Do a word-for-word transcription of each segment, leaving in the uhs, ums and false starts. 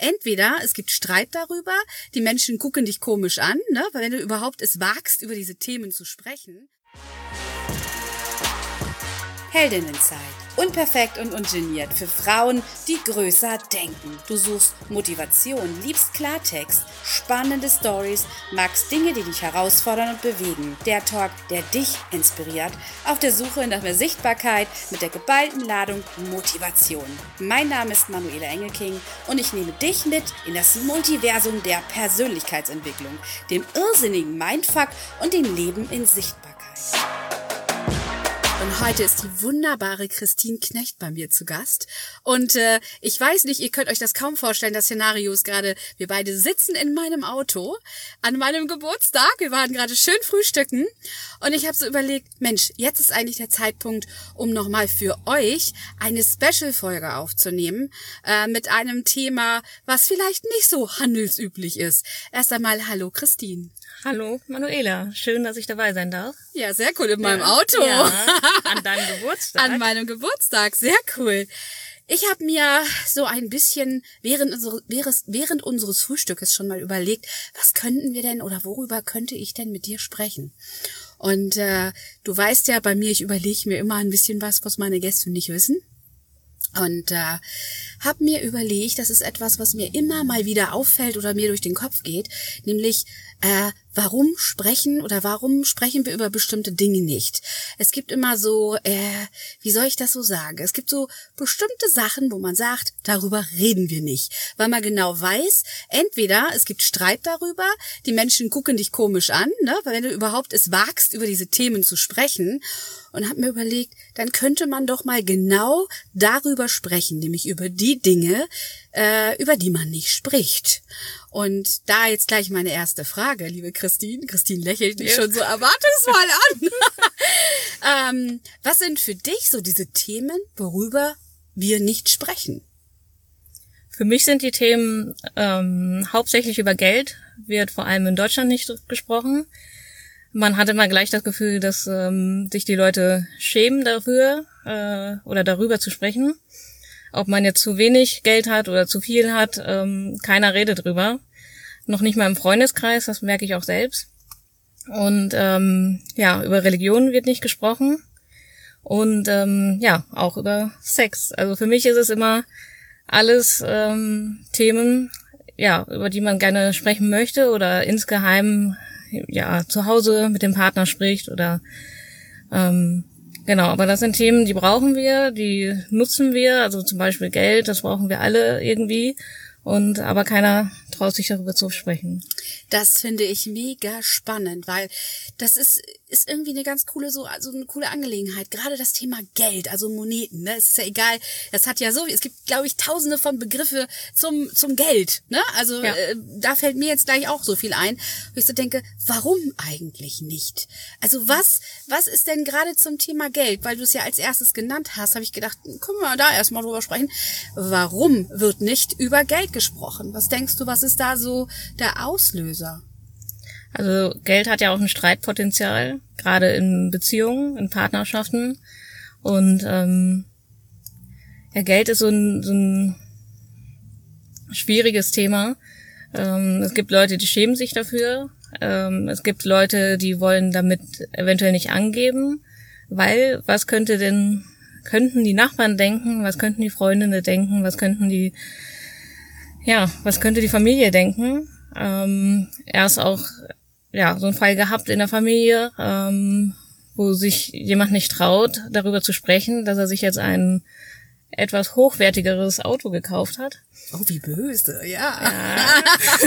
entweder es gibt Streit darüber, die Menschen gucken dich komisch an, ne, weil wenn du überhaupt es wagst, über diese Themen zu sprechen. Heldinnenzeit. Unperfekt und ungeniert für Frauen, die größer denken. Du suchst Motivation, liebst Klartext, spannende Stories, magst Dinge, die dich herausfordern und bewegen. Der Talk, der dich inspiriert, auf der Suche nach mehr Sichtbarkeit mit der geballten Ladung Motivation. Mein Name ist Manuela Engelking und ich nehme dich mit in das Multiversum der Persönlichkeitsentwicklung, dem irrsinnigen Mindfuck und dem Leben in Sichtbarkeit. Und heute ist die wunderbare Christine Knecht bei mir zu Gast. Und äh, ich weiß nicht, ihr könnt euch das kaum vorstellen, das Szenario ist gerade, wir beide sitzen in meinem Auto an meinem Geburtstag. Wir waren gerade schön frühstücken. Und ich habe so überlegt, Mensch, jetzt ist eigentlich der Zeitpunkt, um nochmal für euch eine Special-Folge aufzunehmen äh, mit einem Thema, was vielleicht nicht so handelsüblich ist. Erst einmal, hallo Christine. Hallo Manuela, schön, dass ich dabei sein darf. Ja, sehr cool, in meinem ja, Auto. Ja, an deinem Geburtstag. An meinem Geburtstag, sehr cool. Ich habe mir so ein bisschen während, unsere, während unseres Frühstückes schon mal überlegt, was könnten wir denn oder worüber könnte ich denn mit dir sprechen? Und äh, du weißt ja, bei mir, ich überlege mir immer ein bisschen was, was meine Gäste nicht wissen. Und äh, habe mir überlegt, das ist etwas, was mir immer mal wieder auffällt oder mir durch den Kopf geht, nämlich äh, warum sprechen oder warum sprechen wir über bestimmte Dinge nicht? Es gibt immer so, äh, wie soll ich das so sagen? Es gibt so bestimmte Sachen, wo man sagt, darüber reden wir nicht, weil man genau weiß, entweder es gibt Streit darüber, die Menschen gucken dich komisch an, ne, weil wenn du überhaupt es wagst, über diese Themen zu sprechen. Und habe mir überlegt, dann könnte man doch mal genau darüber sprechen, nämlich über die Dinge, äh, über die man nicht spricht. Und da jetzt gleich meine erste Frage, liebe Christine. Christine lächelt mich ja schon so erwartungsvoll an. ähm, was sind für dich so diese Themen, worüber wir nicht sprechen? Für mich sind die Themen ähm, hauptsächlich über Geld, wird vor allem in Deutschland nicht gesprochen. Man hat immer gleich das Gefühl, dass ähm, sich die Leute schämen dafür äh, oder darüber zu sprechen. Ob man jetzt zu wenig Geld hat oder zu viel hat, ähm, keiner redet drüber. Noch nicht mal im Freundeskreis, das merke ich auch selbst. Und ähm, ja, über Religion wird nicht gesprochen. Und ähm, ja, auch über Sex. Also für mich ist es immer alles ähm, Themen, ja, über die man gerne sprechen möchte oder insgeheim ja zu Hause mit dem Partner spricht oder ähm, genau, aber das sind Themen, die brauchen wir, die nutzen wir, also zum Beispiel Geld, das brauchen wir alle irgendwie und aber keiner traut sich darüber zu sprechen. Das finde ich mega spannend, weil das ist ist irgendwie eine ganz coole so also eine coole Angelegenheit. Gerade das Thema Geld, also Moneten, ne, es ist ja egal. Das hat ja so, es gibt glaube ich Tausende von Begriffe zum zum Geld, ne? Also ja. äh, da fällt mir jetzt gleich auch so viel ein, wo ich so denke, warum eigentlich nicht? Also was was ist denn gerade zum Thema Geld, weil du es ja als erstes genannt hast, habe ich gedacht, können wir da erstmal drüber sprechen. Warum wird nicht über Geld gesprochen? Was denkst du, was ist da so der Auslöser? Also Geld hat ja auch ein Streitpotenzial, gerade in Beziehungen, in Partnerschaften. Und ähm, ja, Geld ist so ein, so ein schwieriges Thema. Ähm, es gibt Leute, die schämen sich dafür. Ähm, es gibt Leute, die wollen damit eventuell nicht angeben, weil was könnte denn, könnten die Nachbarn denken, was könnten die Freundinnen denken, was könnten die, ja, was könnte die Familie denken? Ähm, er ist auch ja so einen Fall gehabt in der Familie, ähm, wo sich jemand nicht traut, darüber zu sprechen, dass er sich jetzt ein etwas hochwertigeres Auto gekauft hat. Oh, wie böse, ja. ja.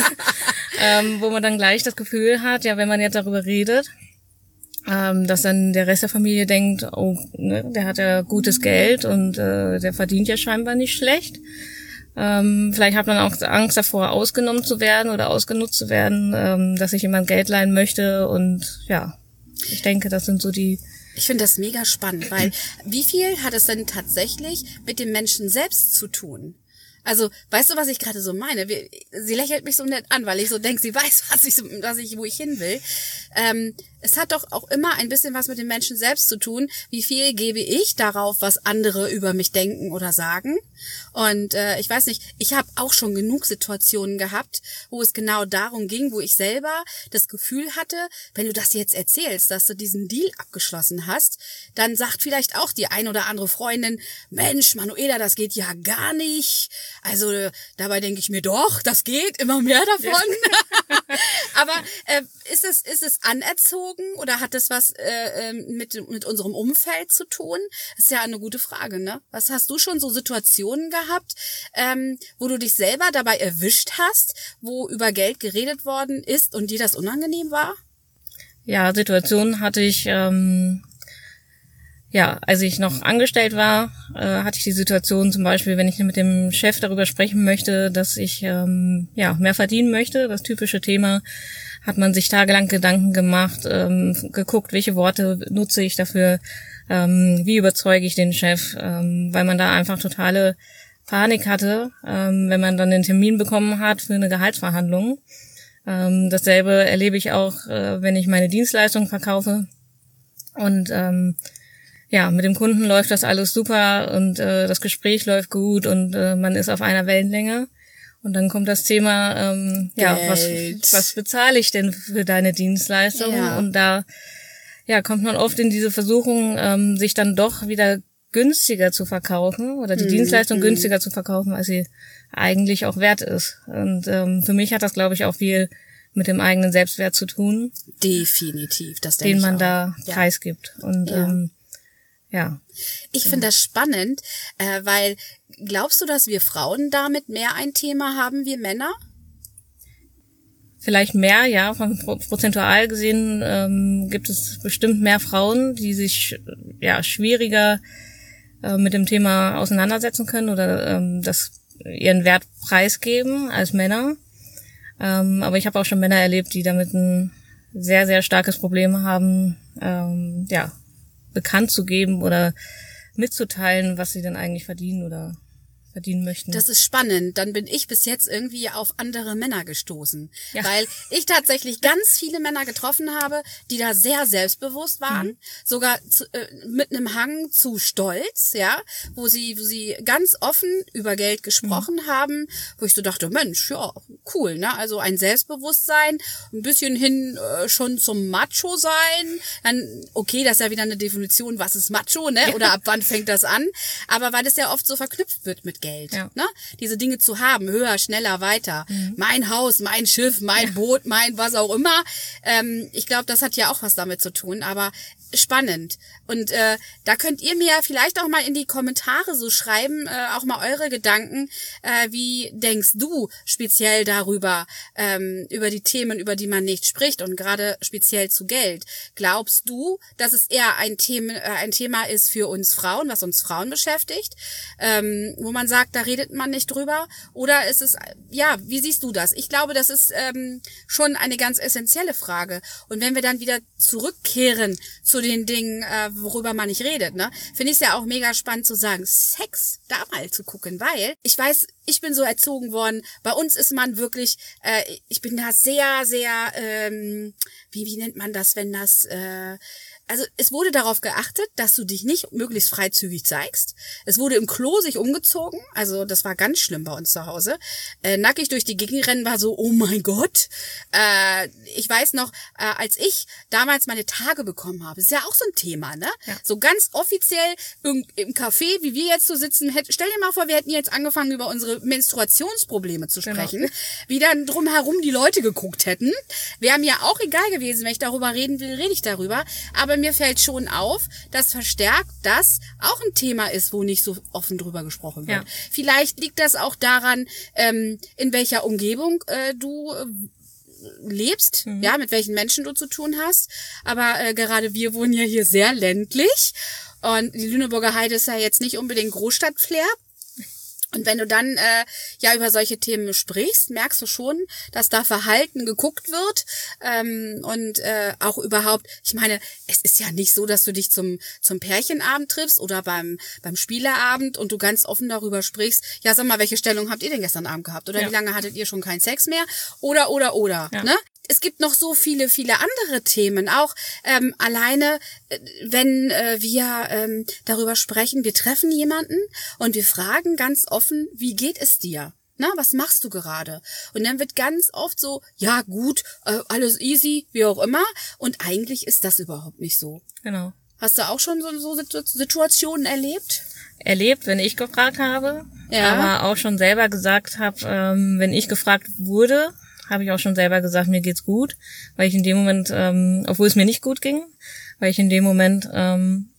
ähm, wo man dann gleich das Gefühl hat, ja, wenn man jetzt darüber redet, ähm, dass dann der Rest der Familie denkt, oh, ne, der hat ja gutes Geld und äh, der verdient ja scheinbar nicht schlecht. Ähm, vielleicht hat man auch Angst davor, ausgenommen zu werden oder ausgenutzt zu werden, ähm, dass sich jemand Geld leihen möchte und ja, ich denke, das sind so die... Ich finde das mega spannend, weil wie viel hat es denn tatsächlich mit dem Menschen selbst zu tun? Also, weißt du, was ich gerade so meine? Wir, sie lächelt mich so nett an, weil ich so denke, sie weiß, was ich, was ich, wo ich hin will. Ähm, es hat doch auch immer ein bisschen was mit dem Menschen selbst zu tun. Wie viel gebe ich darauf, was andere über mich denken oder sagen? Und äh, ich weiß nicht, ich habe auch schon genug Situationen gehabt, wo es genau darum ging, wo ich selber das Gefühl hatte, wenn du das jetzt erzählst, dass du diesen Deal abgeschlossen hast, dann sagt vielleicht auch die ein oder andere Freundin, Mensch, Manuela, das geht ja gar nicht. Also äh, dabei denke ich mir, doch, das geht, immer mehr davon. Ja. Aber äh, ist es ist es anerzogen oder hat das was äh, mit mit unserem Umfeld zu tun? Das ist ja eine gute Frage, ne? Was hast du schon so Situationen gehabt, ähm, wo du dich selber dabei erwischt hast, wo über Geld geredet worden ist und dir das unangenehm war? Ja, Situationen hatte ich, ähm, ja, als ich noch angestellt war, äh, hatte ich die Situation zum Beispiel, wenn ich mit dem Chef darüber sprechen möchte, dass ich ähm, ja mehr verdienen möchte, das typische Thema, hat man sich tagelang Gedanken gemacht, ähm, geguckt, welche Worte nutze ich dafür, ähm, wie überzeuge ich den Chef, ähm, weil man da einfach totale Panik hatte, ähm, wenn man dann den Termin bekommen hat für eine Gehaltsverhandlung. Ähm, dasselbe erlebe ich auch, äh, wenn ich meine Dienstleistung verkaufe. Und ähm, ja, mit dem Kunden läuft das alles super und äh, das Gespräch läuft gut und äh, man ist auf einer Wellenlänge. Und dann kommt das Thema, ähm, ja, was, was bezahle ich denn für deine Dienstleistung? Ja. Und da ja kommt man oft in diese Versuchung, ähm, sich dann doch wieder günstiger zu verkaufen oder die mm, Dienstleistung mm. günstiger zu verkaufen, als sie eigentlich auch wert ist. Und ähm, für mich hat das, glaube ich, auch viel mit dem eigenen Selbstwert zu tun. Definitiv, das denke ich den man auch. da ja. preisgibt. Und ja. Ähm, ja. Ich ja. finde das spannend, äh, weil glaubst du, dass wir Frauen damit mehr ein Thema haben wie Männer? Vielleicht mehr, ja. Von prozentual gesehen ähm, gibt es bestimmt mehr Frauen, die sich ja schwieriger äh, mit dem Thema auseinandersetzen können oder ähm, das ihren Wert preisgeben als Männer. Ähm, aber ich habe auch schon Männer erlebt, die damit ein sehr, sehr starkes Problem haben, ähm, ja, bekannt zu geben oder mitzuteilen, was sie denn eigentlich verdienen oder verdienen möchten. Das ist spannend. Dann bin ich bis jetzt irgendwie auf andere Männer gestoßen. Ja. Weil ich tatsächlich ganz viele Männer getroffen habe, die da sehr selbstbewusst waren. Mhm. Sogar zu, äh, mit einem Hang zu Stolz, ja. Wo sie, wo sie ganz offen über Geld gesprochen mhm. haben. Wo ich so dachte, Mensch, ja, cool, ne? Also ein Selbstbewusstsein, ein bisschen hin äh, schon zum Macho sein. Dann, okay, das ist ja wieder eine Definition, was ist Macho, ne? Oder ab wann fängt das an? Aber weil das ja oft so verknüpft wird mit Geld. Geld, ja. ne? Diese Dinge zu haben, höher, schneller, weiter. Mhm. Mein Haus, mein Schiff, mein ja. Boot, mein was auch immer. Ähm, ich glaube, das hat ja auch was damit zu tun, aber spannend. Und äh, da könnt ihr mir vielleicht auch mal in die Kommentare so schreiben, äh, auch mal eure Gedanken. Äh, wie denkst du speziell darüber, ähm, über die Themen, über die man nicht spricht und gerade speziell zu Geld? Glaubst du, dass es eher ein Thema, äh, ein Thema ist für uns Frauen, was uns Frauen beschäftigt, ähm, wo man sagt, da redet man nicht drüber? Oder ist es, ja, wie siehst du das? Ich glaube, das ist ähm, schon eine ganz essentielle Frage. Und wenn wir dann wieder zurückkehren zu den Dingen, äh, worüber man nicht redet, ne, finde ich es ja auch mega spannend zu sagen, Sex, da mal zu gucken, weil ich weiß, ich bin so erzogen worden, bei uns ist man wirklich, äh, ich bin da sehr, sehr, ähm, wie, wie nennt man das, wenn das, äh, also es wurde darauf geachtet, dass du dich nicht möglichst freizügig zeigst. Es wurde im Klo sich umgezogen, also das war ganz schlimm bei uns zu Hause. Äh, nackig durch die Gegend rennen war so, oh mein Gott. Äh, ich weiß noch, äh, als ich damals meine Tage bekommen habe, ist ja auch so ein Thema, ne? Ja. So ganz offiziell im, im Café, wie wir jetzt so sitzen, hätt, stell dir mal vor, wir hätten jetzt angefangen, über unsere Menstruationsprobleme zu sprechen, genau. Wie dann drumherum die Leute geguckt hätten. Wäre mir auch egal gewesen, wenn ich darüber reden will, rede ich darüber. Aber mir fällt schon auf, dass verstärkt das auch ein Thema ist, wo nicht so offen drüber gesprochen wird. Ja. Vielleicht liegt das auch daran, ähm, in welcher Umgebung äh, du äh, lebst, mhm. ja, mit welchen Menschen du zu tun hast. Aber äh, gerade wir wohnen ja hier sehr ländlich und die Lüneburger Heide ist ja jetzt nicht unbedingt Großstadtflair. Und wenn du dann äh, ja über solche Themen sprichst, merkst du schon, dass da Verhalten geguckt wird ähm, und äh, auch überhaupt, ich meine, es ist ja nicht so, dass du dich zum zum Pärchenabend triffst oder beim beim Spieleabend und du ganz offen darüber sprichst, ja sag mal, welche Stellung habt ihr denn gestern Abend gehabt oder ja. wie lange hattet ihr schon keinen Sex mehr oder oder oder, ja. ne? Es gibt noch so viele, viele andere Themen, auch ähm, alleine, äh, wenn äh, wir ähm, darüber sprechen, wir treffen jemanden und wir fragen ganz offen, wie geht es dir? Na, was machst du gerade? Und dann wird ganz oft so, ja gut, äh, alles easy, wie auch immer. Und eigentlich ist das überhaupt nicht so. Genau. Hast du auch schon so, so Situationen erlebt? Erlebt, wenn ich gefragt habe, ja. aber auch schon selber gesagt habe, ähm, wenn ich gefragt wurde, habe ich auch schon selber gesagt, mir geht's gut, weil ich in dem Moment, ähm, obwohl es mir nicht gut ging, weil ich in dem Moment ähm,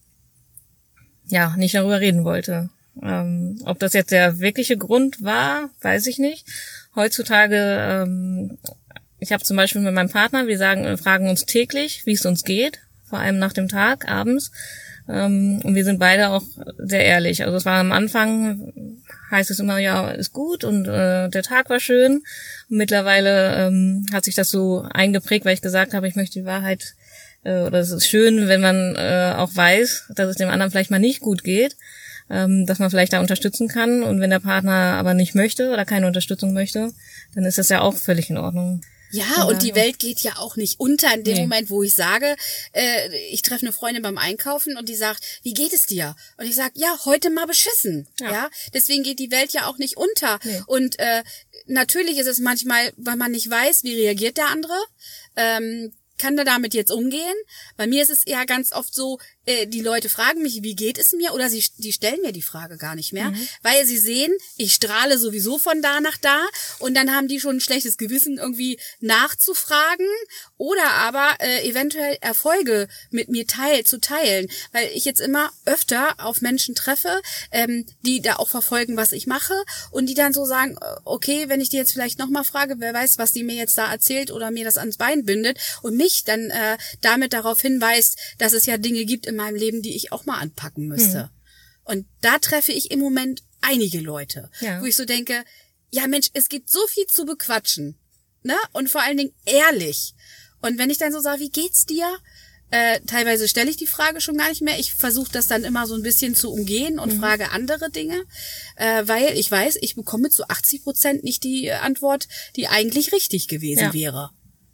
ja nicht darüber reden wollte. Ähm, ob das jetzt der wirkliche Grund war, weiß ich nicht. Heutzutage, ähm, ich habe zum Beispiel mit meinem Partner, wir sagen, wir fragen uns täglich, wie es uns geht, vor allem nach dem Tag, abends. Ähm, und wir sind beide auch sehr ehrlich. Also es war am Anfang, heißt es immer, ja, ist gut und äh, der Tag war schön. Und mittlerweile ähm, hat sich das so eingeprägt, weil ich gesagt habe, ich möchte die Wahrheit, äh, oder es ist schön, wenn man äh, auch weiß, dass es dem anderen vielleicht mal nicht gut geht, ähm, dass man vielleicht da unterstützen kann. Und wenn der Partner aber nicht möchte oder keine Unterstützung möchte, dann ist das ja auch völlig in Ordnung. Ja, und die Welt geht ja auch nicht unter in dem nee. Moment, wo ich sage, äh, ich treffe eine Freundin beim Einkaufen und die sagt, wie geht es dir? Und ich sage, ja, heute mal beschissen. Ja. ja, deswegen geht die Welt ja auch nicht unter. Nee. Und äh, natürlich ist es manchmal, weil man nicht weiß, wie reagiert der andere, ähm, kann der damit jetzt umgehen? Bei mir ist es eher ganz oft so, äh, die Leute fragen mich, wie geht es mir? Oder sie die stellen mir die Frage gar nicht mehr, mhm. weil sie sehen, ich strahle sowieso von da nach da und dann haben die schon ein schlechtes Gewissen, irgendwie nachzufragen oder aber äh, eventuell Erfolge mit mir teil, zu teilen, weil ich jetzt immer öfter auf Menschen treffe, ähm, die da auch verfolgen, was ich mache und die dann so sagen, okay, wenn ich die jetzt vielleicht nochmal frage, wer weiß, was die mir jetzt da erzählt oder mir das ans Bein bindet und mich dann äh, damit darauf hinweist, dass es ja Dinge gibt in meinem Leben, die ich auch mal anpacken müsste. Hm. Und da treffe ich im Moment einige Leute, ja. wo ich so denke, ja Mensch, es gibt so viel zu bequatschen, ne? Und vor allen Dingen ehrlich. Und wenn ich dann so sage, wie geht's dir? Äh, teilweise stelle ich die Frage schon gar nicht mehr. Ich versuche das dann immer so ein bisschen zu umgehen und mhm. frage andere Dinge, äh, weil ich weiß, ich bekomme zu achtzig Prozent nicht die Antwort, die eigentlich richtig gewesen ja. wäre.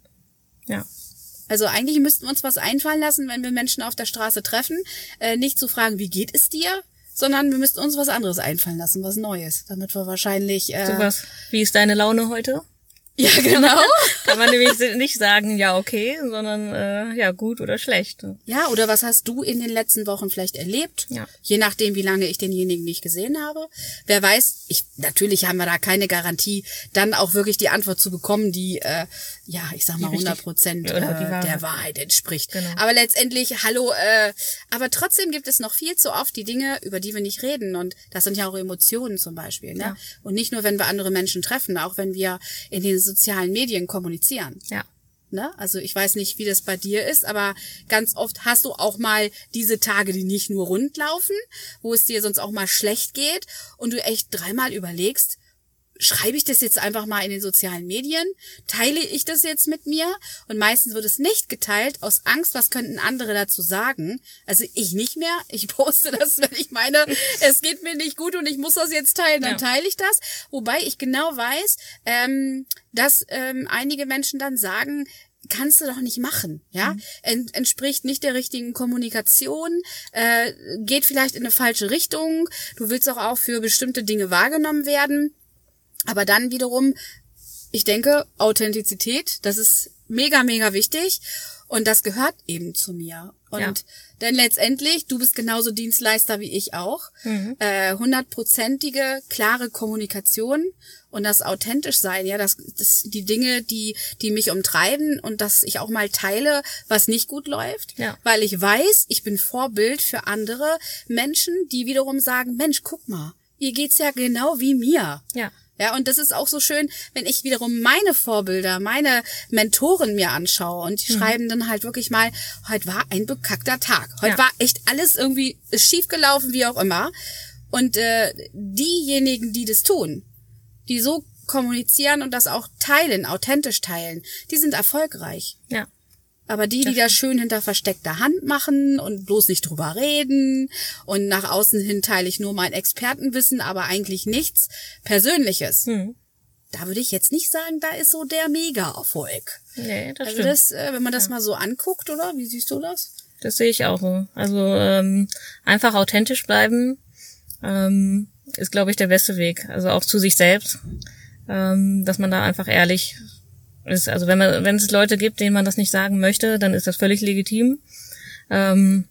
Ja. Also eigentlich müssten wir uns was einfallen lassen, wenn wir Menschen auf der Straße treffen, äh, nicht zu fragen, wie geht es dir, sondern wir müssten uns was anderes einfallen lassen, was Neues, damit wir wahrscheinlich... Äh, so was, wie ist deine Laune heute? Ja, genau. Kann man nämlich nicht sagen, ja, okay, sondern äh, ja, gut oder schlecht. Ja, oder was hast du in den letzten Wochen vielleicht erlebt? Ja. Je nachdem, wie lange ich denjenigen nicht gesehen habe. Wer weiß, ich natürlich haben wir da keine Garantie, dann auch wirklich die Antwort zu bekommen, die, äh, ja, ich sag mal, hundert Prozent äh, Wahrheit. der Wahrheit entspricht. Genau. Aber letztendlich, hallo, äh, aber trotzdem gibt es noch viel zu oft die Dinge, über die wir nicht reden. Und das sind ja auch Emotionen zum Beispiel. Ne? Ja. Und nicht nur, wenn wir andere Menschen treffen, auch wenn wir in den sozialen Medien kommunizieren. Ja. Ne? Also ich weiß nicht, wie das bei dir ist, aber ganz oft hast du auch mal diese Tage, die nicht nur rund laufen, wo es dir sonst auch mal schlecht geht und du echt dreimal überlegst, schreibe ich das jetzt einfach mal in den sozialen Medien? Teile ich das jetzt mit mir? Und meistens wird es nicht geteilt aus Angst, was könnten andere dazu sagen? Also ich nicht mehr. Ich poste das, wenn ich meine, es geht mir nicht gut und ich muss das jetzt teilen, dann ja. teile ich das. Wobei ich genau weiß, ähm, dass ähm, einige Menschen dann sagen, kannst du doch nicht machen, ja? Mhm. Ent, entspricht nicht der richtigen Kommunikation, äh, geht vielleicht in eine falsche Richtung. Du willst auch, auch für bestimmte Dinge wahrgenommen werden. Aber dann wiederum, ich denke, Authentizität, das ist mega, mega wichtig und das gehört eben zu mir. Und ja. denn letztendlich, du bist genauso Dienstleister wie ich auch, mhm. äh, hundertprozentige, klare Kommunikation und das authentisch sein, ja, das, das die Dinge, die die mich umtreiben und dass ich auch mal teile, was nicht gut läuft, ja. weil ich weiß, ich bin Vorbild für andere Menschen, die wiederum sagen, Mensch, guck mal, ihr geht's ja genau wie mir. Ja. Ja, und das ist auch so schön, wenn ich wiederum meine Vorbilder, meine Mentoren mir anschaue und die mhm. schreiben dann halt wirklich mal, heute war ein bekackter Tag. Heute ja. war echt alles irgendwie schief gelaufen, wie auch immer. Und äh, diejenigen, die das tun, die so kommunizieren und das auch teilen, authentisch teilen, die sind erfolgreich. Ja. Aber die, die das schön hinter versteckter Hand machen und bloß nicht drüber reden und nach außen hin teile ich nur mein Expertenwissen, aber eigentlich nichts Persönliches. Hm. Da würde ich jetzt nicht sagen, da ist so der Mega-Erfolg. Nee, das also stimmt. das, äh, wenn man das ja. mal so anguckt, oder? Wie siehst du das? Das sehe ich auch so. Also ähm, einfach authentisch bleiben ähm, ist, glaube ich, der beste Weg. Also auch zu sich selbst, ähm, dass man da einfach ehrlich ist. Also wenn man, wenn es Leute gibt, denen man das nicht sagen möchte, dann ist das völlig legitim. Ähm,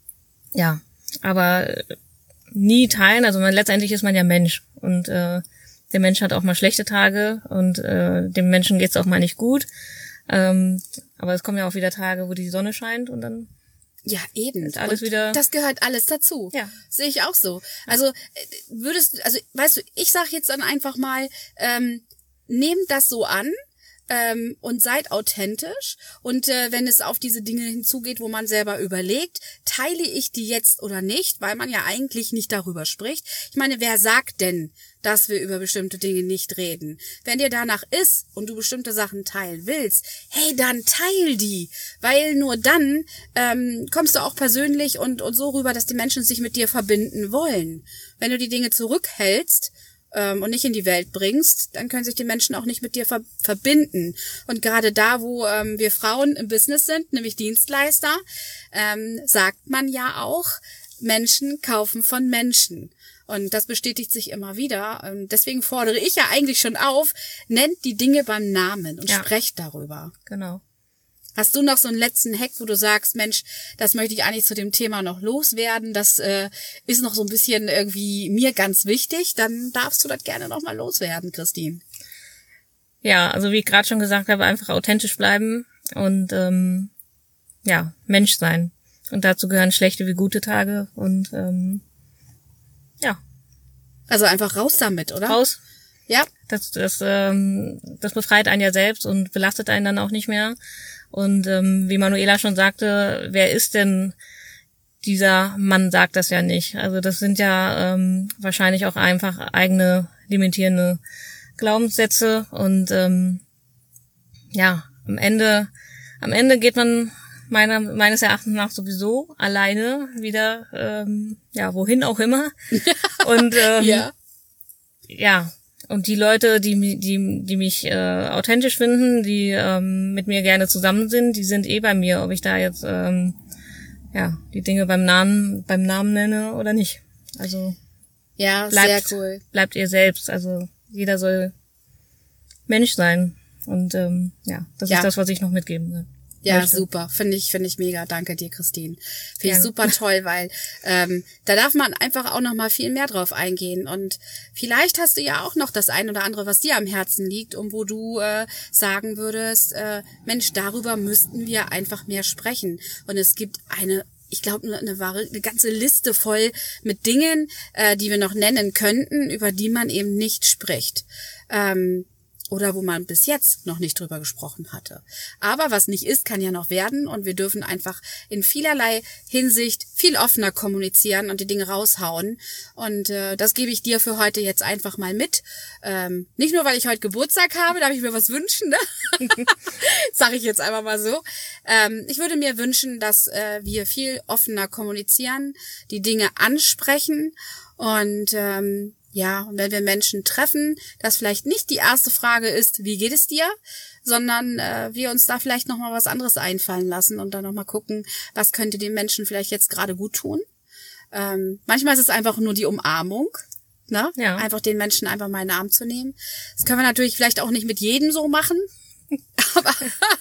ja, aber nie teilen. Also man, letztendlich ist man ja Mensch und äh, der Mensch hat auch mal schlechte Tage und äh, dem Menschen geht's auch mal nicht gut. Ähm, aber es kommen ja auch wieder Tage, wo die Sonne scheint und dann ja, eben. ist alles und wieder. Das gehört alles dazu. Ja. Sehe ich auch so. Also würdest, also weißt du, ich sag jetzt dann einfach mal, ähm, nehmt das so an. Ähm, und seid authentisch und äh, wenn es auf diese Dinge hinzugeht, wo man selber überlegt, teile ich die jetzt oder nicht, weil man ja eigentlich nicht darüber spricht. Ich meine, wer sagt denn, dass wir über bestimmte Dinge nicht reden? Wenn dir danach ist und du bestimmte Sachen teilen willst, hey, dann teil die, weil nur dann ähm, kommst du auch persönlich und, und so rüber, dass die Menschen sich mit dir verbinden wollen. Wenn du die Dinge zurückhältst, und nicht in die Welt bringst, dann können sich die Menschen auch nicht mit dir ver- verbinden. Und gerade da, wo ähm, wir Frauen im Business sind, nämlich Dienstleister, ähm, sagt man ja auch, Menschen kaufen von Menschen. Und das bestätigt sich immer wieder. Und deswegen fordere ich ja eigentlich schon auf, nennt die Dinge beim Namen und ja. sprecht darüber. Genau. Hast du noch so einen letzten Hack, wo du sagst, Mensch, das möchte ich eigentlich zu dem Thema noch loswerden, das äh, ist noch so ein bisschen irgendwie mir ganz wichtig, dann darfst du das gerne noch mal loswerden, Christine. Ja, also wie ich gerade schon gesagt habe, einfach authentisch bleiben und ähm, ja, Mensch sein. Und dazu gehören schlechte wie gute Tage und ähm, ja. Also einfach raus damit, oder? Raus. Ja. Das, das, ähm, das befreit einen ja selbst und belastet einen dann auch nicht mehr. Und ähm, wie Manuela schon sagte, wer ist denn dieser Mann, sagt das ja nicht. Also das sind ja ähm, wahrscheinlich auch einfach eigene limitierende Glaubenssätze und ähm, ja, am Ende am Ende geht man meiner meines Erachtens nach sowieso alleine wieder ähm, ja wohin auch immer und ähm, ja. ja und die Leute, die die die mich äh, authentisch finden, die ähm, mit mir gerne zusammen sind, die sind eh bei mir, ob ich da jetzt ähm, ja die Dinge beim Namen beim Namen nenne oder nicht. Also ja, bleibt, sehr cool. Bleibt ihr selbst. Also jeder soll Mensch sein und ähm, ja, das ja. ist das, was ich noch mitgeben will. Ja, möchte. super. Finde ich, finde ich mega. Danke dir, Christine. Finde ich super toll, weil ähm, da darf man einfach auch noch mal viel mehr drauf eingehen. Und vielleicht hast du ja auch noch das ein oder andere, was dir am Herzen liegt und wo du äh, sagen würdest, äh, Mensch, darüber müssten wir einfach mehr sprechen. Und es gibt eine ich glaube, eine, eine, eine ganze Liste voll mit Dingen, äh, die wir noch nennen könnten, über die man eben nicht spricht. Ähm, oder wo man bis jetzt noch nicht drüber gesprochen hatte. Aber was nicht ist, kann ja noch werden und wir dürfen einfach in vielerlei Hinsicht viel offener kommunizieren und die Dinge raushauen. Und äh, das gebe ich dir für heute jetzt einfach mal mit. Ähm, nicht nur, weil ich heute Geburtstag habe, darf ich mir was wünschen, ne? Sag ich jetzt einfach mal so. Ähm, ich würde mir wünschen, dass äh, wir viel offener kommunizieren, die Dinge ansprechen und ähm, ja, und wenn wir Menschen treffen, dass vielleicht nicht die erste Frage ist, wie geht es dir, sondern äh, wir uns da vielleicht nochmal was anderes einfallen lassen und dann nochmal gucken, was könnte den Menschen vielleicht jetzt gerade gut tun. Ähm, manchmal ist es einfach nur die Umarmung, ne? Ja. Einfach den Menschen einfach mal in den Arm zu nehmen. Das können wir natürlich vielleicht auch nicht mit jedem so machen, aber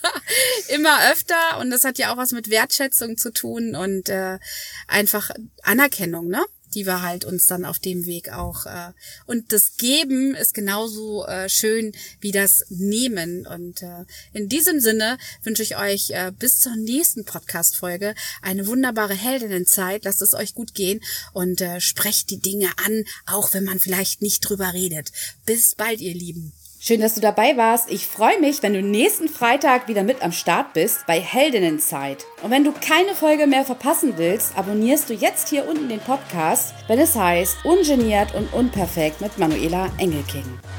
immer öfter und das hat ja auch was mit Wertschätzung zu tun und äh, einfach Anerkennung, ne? Die wir halt uns dann auf dem Weg auch äh, und das Geben ist genauso äh, schön wie das Nehmen und äh, in diesem Sinne wünsche ich euch äh, bis zur nächsten Podcast-Folge eine wunderbare Heldinnenzeit, lasst es euch gut gehen und äh, sprecht die Dinge an, auch wenn man vielleicht nicht drüber redet. Bis bald, ihr Lieben. Schön, dass du dabei warst. Ich freue mich, wenn du nächsten Freitag wieder mit am Start bist bei Heldinnenzeit. Und wenn du keine Folge mehr verpassen willst, abonnierst du jetzt hier unten den Podcast, wenn es heißt Ungeniert und Unperfekt mit Manuela Engelking.